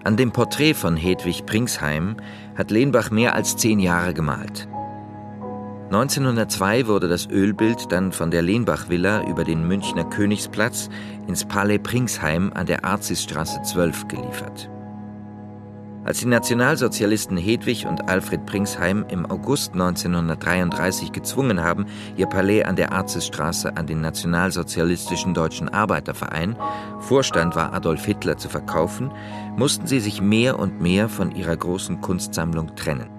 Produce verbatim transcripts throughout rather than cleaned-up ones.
An dem Porträt von Hedwig Pringsheim hat Lenbach mehr als zehn Jahre gemalt. neunzehnhundertzwei wurde das Ölbild dann von der Lenbach-Villa über den Münchner Königsplatz ins Palais Pringsheim an der Arzisstraße zwölf geliefert. Als die Nationalsozialisten Hedwig und Alfred Pringsheim im August neunzehnhundertdreiunddreißig gezwungen haben, ihr Palais an der Arzisstraße an den Nationalsozialistischen Deutschen Arbeiterverein, Vorstand war Adolf Hitler, zu verkaufen, mussten sie sich mehr und mehr von ihrer großen Kunstsammlung trennen.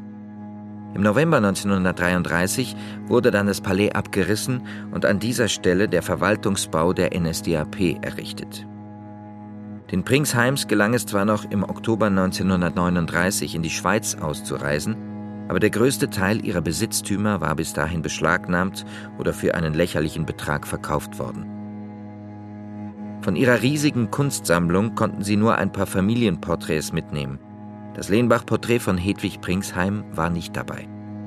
Im November neunzehnhundertdreiunddreißig wurde dann das Palais abgerissen und an dieser Stelle der Verwaltungsbau der N S D A P errichtet. Den Pringsheims gelang es zwar noch im Oktober neunzehnhundertneununddreißig in die Schweiz auszureisen, aber der größte Teil ihrer Besitztümer war bis dahin beschlagnahmt oder für einen lächerlichen Betrag verkauft worden. Von ihrer riesigen Kunstsammlung konnten sie nur ein paar Familienporträts mitnehmen. Das Lenbach-Porträt von Hedwig Pringsheim war nicht dabei.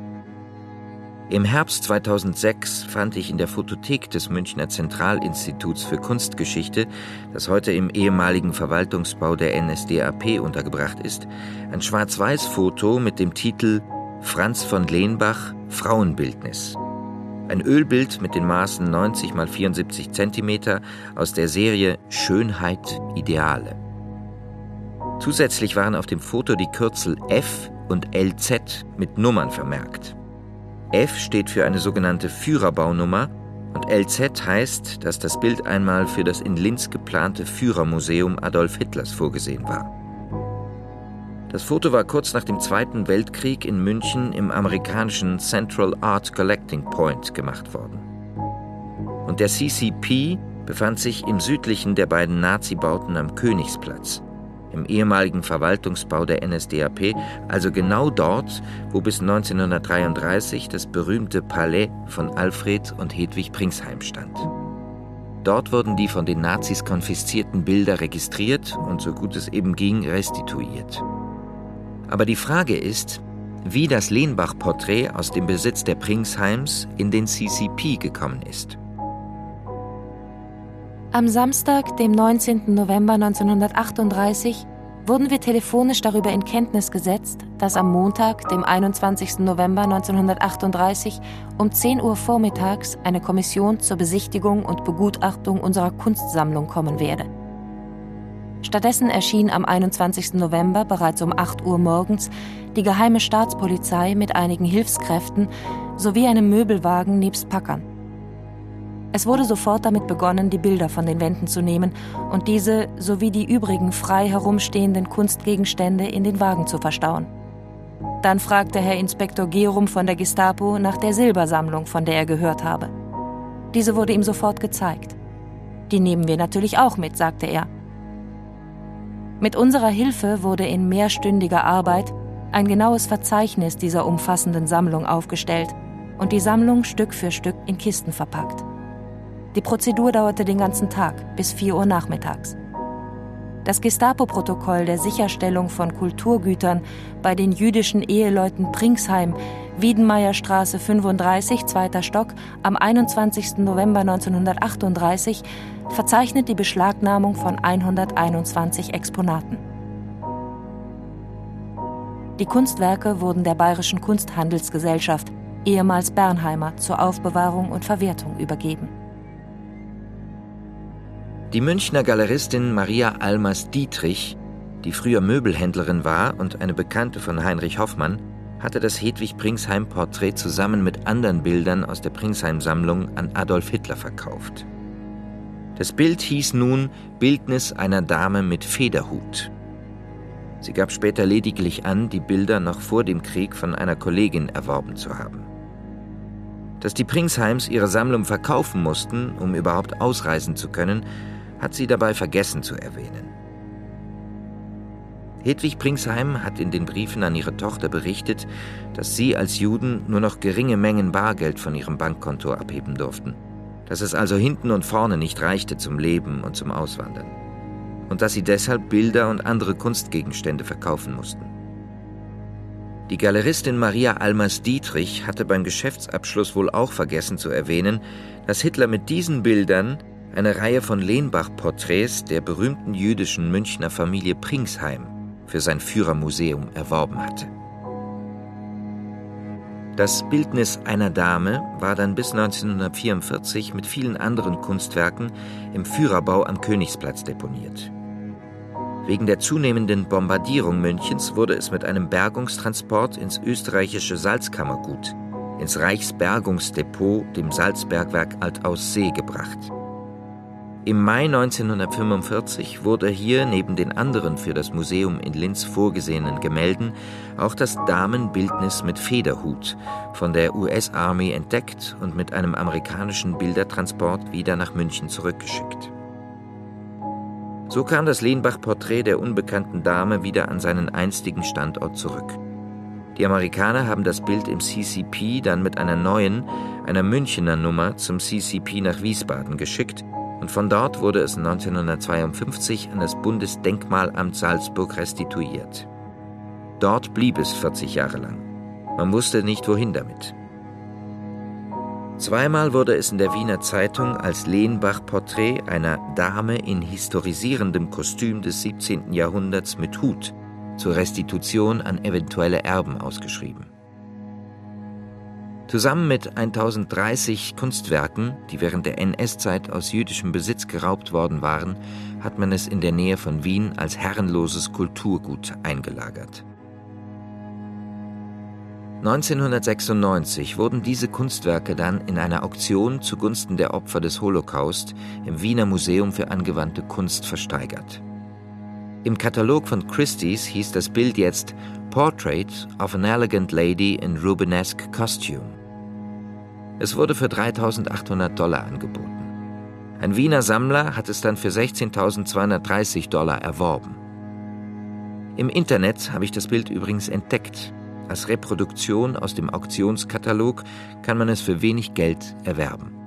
Im Herbst zweitausendsechs fand ich in der Fotothek des Münchner Zentralinstituts für Kunstgeschichte, das heute im ehemaligen Verwaltungsbau der N S D A P untergebracht ist, ein Schwarz-Weiß-Foto mit dem Titel »Franz von Lenbach, Frauenbildnis«. Ein Ölbild mit den Maßen neunzig mal vierundsiebzig Zentimeter aus der Serie »Schönheit Ideale«. Zusätzlich waren auf dem Foto die Kürzel F und L Z mit Nummern vermerkt. F steht für eine sogenannte Führerbaunummer und L Z heißt, dass das Bild einmal für das in Linz geplante Führermuseum Adolf Hitlers vorgesehen war. Das Foto war kurz nach dem Zweiten Weltkrieg in München im amerikanischen Central Art Collecting Point gemacht worden. Und der C C P befand sich im südlichen der beiden Nazi-Bauten am Königsplatz, im ehemaligen Verwaltungsbau der N S D A P, also genau dort, wo bis neunzehnhundertdreiunddreißig das berühmte Palais von Alfred und Hedwig Pringsheim stand. Dort wurden die von den Nazis konfiszierten Bilder registriert und so gut es eben ging, restituiert. Aber die Frage ist, wie das Lenbach-Porträt aus dem Besitz der Pringsheims in den C C P gekommen ist. Am Samstag, dem neunzehnten November neunzehnhundertachtunddreißig, wurden wir telefonisch darüber in Kenntnis gesetzt, dass am Montag, dem einundzwanzigsten November neunzehnhundertachtunddreißig, um zehn Uhr vormittags eine Kommission zur Besichtigung und Begutachtung unserer Kunstsammlung kommen werde. Stattdessen erschien am einundzwanzigsten November bereits um acht Uhr morgens die geheime Staatspolizei mit einigen Hilfskräften sowie einem Möbelwagen nebst Packern. Es wurde sofort damit begonnen, die Bilder von den Wänden zu nehmen und diese sowie die übrigen frei herumstehenden Kunstgegenstände in den Wagen zu verstauen. Dann fragte Herr Inspektor Gerum von der Gestapo nach der Silbersammlung, von der er gehört habe. Diese wurde ihm sofort gezeigt. Die nehmen wir natürlich auch mit, sagte er. Mit unserer Hilfe wurde in mehrstündiger Arbeit ein genaues Verzeichnis dieser umfassenden Sammlung aufgestellt und die Sammlung Stück für Stück in Kisten verpackt. Die Prozedur dauerte den ganzen Tag, bis vier Uhr nachmittags. Das Gestapo-Protokoll der Sicherstellung von Kulturgütern bei den jüdischen Eheleuten Pringsheim, Wiedenmeyerstraße fünfunddreißig, zweiter Stock, am einundzwanzigsten November neunzehnhundertachtunddreißig verzeichnet die Beschlagnahmung von hunderteinundzwanzig Exponaten. Die Kunstwerke wurden der Bayerischen Kunsthandelsgesellschaft, ehemals Bernheimer, zur Aufbewahrung und Verwertung übergeben. Die Münchner Galeristin Maria Almers-Dietrich, die früher Möbelhändlerin war und eine Bekannte von Heinrich Hoffmann, hatte das Hedwig Pringsheim-Porträt zusammen mit anderen Bildern aus der Pringsheim-Sammlung an Adolf Hitler verkauft. Das Bild hieß nun »Bildnis einer Dame mit Federhut«. Sie gab später lediglich an, die Bilder noch vor dem Krieg von einer Kollegin erworben zu haben. Dass die Pringsheims ihre Sammlung verkaufen mussten, um überhaupt ausreisen zu können, hat sie dabei vergessen zu erwähnen. Hedwig Pringsheim hat in den Briefen an ihre Tochter berichtet, dass sie als Juden nur noch geringe Mengen Bargeld von ihrem Bankkonto abheben durften, dass es also hinten und vorne nicht reichte zum Leben und zum Auswandern und dass sie deshalb Bilder und andere Kunstgegenstände verkaufen mussten. Die Galeristin Maria Almers-Dietrich hatte beim Geschäftsabschluss wohl auch vergessen zu erwähnen, dass Hitler mit diesen Bildern eine Reihe von Lenbach-Porträts der berühmten jüdischen Münchner Familie Pringsheim für sein Führermuseum erworben hatte. Das Bildnis einer Dame war dann bis neunzehnhundertvierundvierzig mit vielen anderen Kunstwerken im Führerbau am Königsplatz deponiert. Wegen der zunehmenden Bombardierung Münchens wurde es mit einem Bergungstransport ins österreichische Salzkammergut, ins Reichsbergungsdepot, dem Salzbergwerk Altaussee, gebracht. Im Mai neunzehnhundertfünfundvierzig wurde hier neben den anderen für das Museum in Linz vorgesehenen Gemälden auch das Damenbildnis mit Federhut von der U S Army entdeckt und mit einem amerikanischen Bildertransport wieder nach München zurückgeschickt. So kam das Lenbach-Porträt der unbekannten Dame wieder an seinen einstigen Standort zurück. Die Amerikaner haben das Bild im C C P dann mit einer neuen, einer Münchener Nummer zum C C P nach Wiesbaden geschickt, und von dort wurde es neunzehnhundertzweiundfünfzig an das Bundesdenkmalamt Salzburg restituiert. Dort blieb es vierzig Jahre lang. Man wusste nicht, wohin damit. Zweimal wurde es in der Wiener Zeitung als Lenbach-Porträt einer Dame in historisierendem Kostüm des siebzehnten Jahrhunderts mit Hut zur Restitution an eventuelle Erben ausgeschrieben. Zusammen mit tausenddreißig Kunstwerken, die während der N S-Zeit aus jüdischem Besitz geraubt worden waren, hat man es in der Nähe von Wien als herrenloses Kulturgut eingelagert. neunzehnhundertsechsundneunzig wurden diese Kunstwerke dann in einer Auktion zugunsten der Opfer des Holocaust im Wiener Museum für angewandte Kunst versteigert. Im Katalog von Christie's hieß das Bild jetzt Portrait of an Elegant Lady in Rubenesque Costume. Es wurde für dreitausendachthundert Dollar angeboten. Ein Wiener Sammler hat es dann für sechzehntausendzweihundertdreißig Dollar erworben. Im Internet habe ich das Bild übrigens entdeckt. Als Reproduktion aus dem Auktionskatalog kann man es für wenig Geld erwerben.